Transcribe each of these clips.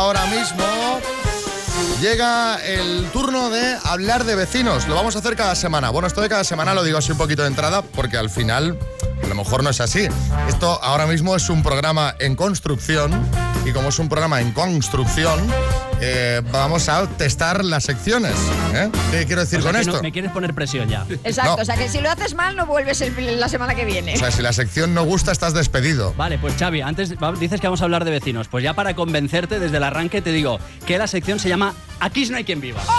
ahora mismo llega el turno de hablar de vecinos. Lo vamos a hacer cada semana. Bueno, esto de cada semana lo digo así un poquito de entrada porque al final a lo mejor no es así. Esto ahora mismo es un programa en construcción y como es un programa en construcción, vamos a testar las secciones. ¿Qué quiero decir con esto? No, me quieres poner presión ya. Exacto, No. o sea que si lo haces mal no vuelves la semana que viene. O sea, si la sección no gusta, estás despedido. Vale, pues Xavi, antes dices que vamos a hablar de vecinos. Pues ya para convencerte desde el arranque te digo que la sección se llama Aquí no hay quien viva.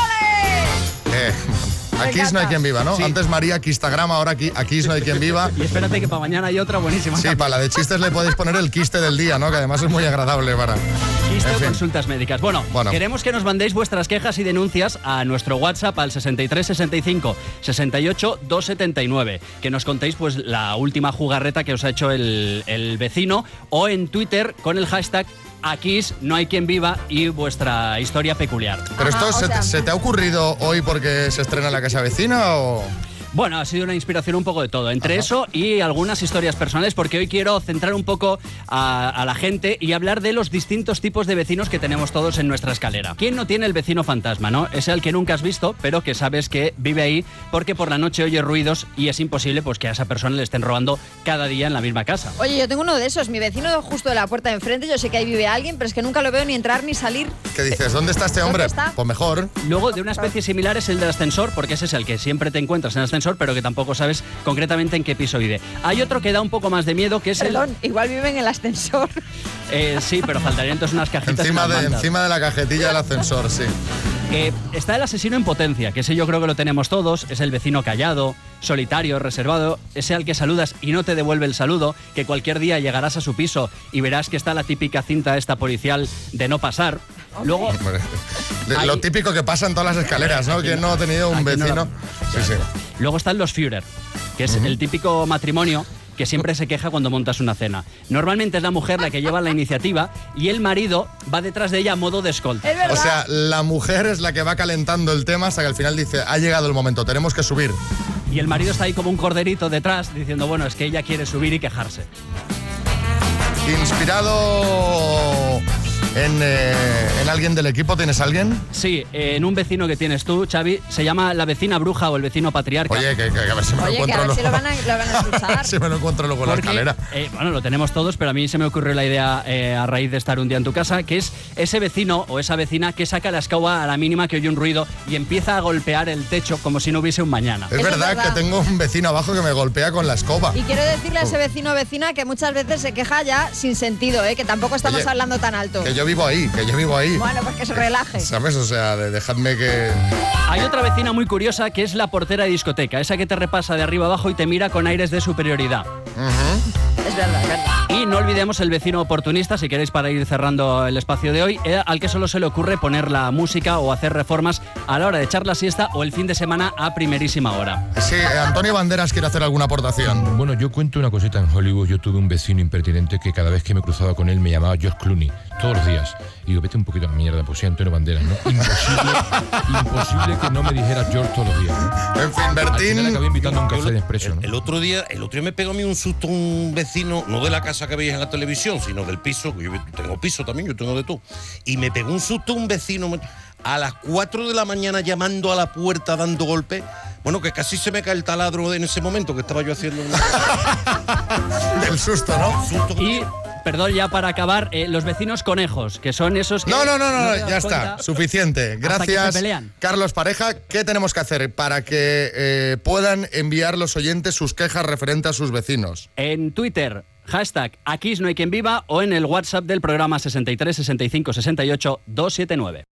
Aquí no hay quien viva, ¿no? Sí. Antes María Quistagrama, ahora aquí no hay quien viva. Y espérate que para mañana hay otra buenísima. Sí, para la de chistes le podéis poner el quiste del día, ¿no? Que además es muy agradable para... Quiste En o fin. consultas médicas. Bueno, queremos que nos mandéis vuestras quejas y denuncias a nuestro WhatsApp al 63 65 68 279. Que nos contéis pues la última jugarreta que os ha hecho el vecino, o en Twitter con el hashtag Aquí no hay quien viva y vuestra historia peculiar. ¿Pero esto Ajá, se te ha ocurrido hoy porque se estrena La Casa Vecina o...? Bueno, ha sido una inspiración un poco de todo, entre eso y algunas historias personales, porque hoy quiero centrar un poco a la gente y hablar de los distintos tipos de vecinos que tenemos todos en nuestra escalera. ¿Quién no tiene el vecino fantasma, no? Es el que nunca has visto, pero que sabes que vive ahí porque por la noche oye ruidos y es imposible pues que a esa persona le estén robando cada día en la misma casa. Oye, yo tengo uno de esos, mi vecino justo de la puerta de enfrente, yo sé que ahí vive alguien, pero es que nunca lo veo ni entrar ni salir. ¿Qué dices? ¿Dónde está este hombre? ¿Dónde está? Pues mejor. Luego, de una especie similar es el del ascensor, porque ese es el que siempre te encuentras en el ascensor, pero que tampoco sabes concretamente en qué piso vive. Hay otro que da un poco más de miedo, que es Perdón, igual vive en el ascensor. Sí, pero faltarían entonces unas cajitas. Encima de la cajetilla del ascensor, sí. Está el asesino en potencia, que ese yo creo que lo tenemos todos. Es el vecino callado, solitario, reservado. Ese al que saludas y no te devuelve el saludo, que cualquier día llegarás a su piso y verás que está la típica cinta esta policial de no pasar. Luego, Lo típico que pasa en todas las escaleras, ¿no? ¿Quién no ha tenido un vecino? Sí. Luego están los Führer, que es el típico matrimonio que siempre se queja cuando montas una cena. Normalmente es la mujer la que lleva la iniciativa y el marido va detrás de ella a modo de escolta. Es verdad. O sea, la mujer es la que va calentando el tema hasta que al final dice, ha llegado el momento, tenemos que subir. Y el marido está ahí como un corderito detrás diciendo, bueno, es que ella quiere subir y quejarse. Inspirado en alguien del equipo, ¿tienes alguien? Sí, en un vecino que tienes tú, Xavi, se llama la vecina bruja o el vecino patriarca. Oye, que a ver si me lo Oye, que encuentro a ver si luego. lo van a escuchar. Si me lo encuentro luego en la escalera. Bueno, lo tenemos todos, pero a mí se me ocurrió la idea a raíz de estar un día en tu casa, que es ese vecino o esa vecina que saca la escoba a la mínima que oye un ruido y empieza a golpear el techo como si no hubiese un mañana. Es verdad que tengo un vecino abajo que me golpea con la escoba. Y quiero decirle a ese vecino o vecina que muchas veces se queja ya sin sentido, que tampoco estamos Oye, hablando tan alto. Que yo vivo ahí. Bueno, pues que se relaje. ¿Sabes? O sea, dejadme que... Hay otra vecina muy curiosa que es la portera de discoteca, esa que te repasa de arriba abajo y te mira con aires de superioridad. Es verdad, es verdad. Y no olvidemos el vecino oportunista, si queréis, para ir cerrando el espacio de hoy, al que solo se le ocurre poner la música o hacer reformas a la hora de echar la siesta o el fin de semana a primerísima hora. Sí, Antonio Banderas quiere hacer alguna aportación. Bueno, yo cuento una cosita. En Hollywood yo tuve un vecino impertinente que cada vez que me cruzaba con él me llamaba George Clooney, todos los días. Y digo, vete un poquito a la mierda, pues sí, Antonio Banderas, ¿no? Imposible que no me dijera George todos los días, ¿no? En fin, Al final Bertín... acabé invitando a un café de expreso, ¿no? El otro día me pegó a mí un susto un vecino, no de la casa que veis en la televisión, sino del piso, que yo tengo piso también, yo tengo de todo. Y me pegó un susto un vecino a las 4 de la mañana llamando a la puerta, dando golpes. Bueno, que casi se me cae el taladro en ese momento que estaba yo haciendo Del susto, ¿no? Y, perdón, ya para acabar, los vecinos conejos, que son esos que... No, te das ya está, cuenta suficiente. hasta que Gracias, se pelean. Carlos Pareja. ¿Qué tenemos que hacer para que puedan enviar los oyentes sus quejas referentes a sus vecinos? En Twitter, hashtag Aquí no hay quien viva, o en el WhatsApp del programa 63 65 68 279.